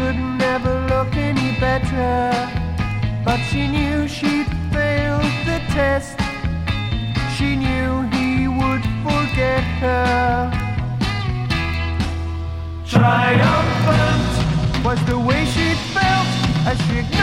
could never look any better, but she knew she'd failed the test. She knew he would forget her. Triumphant was the way she felt as she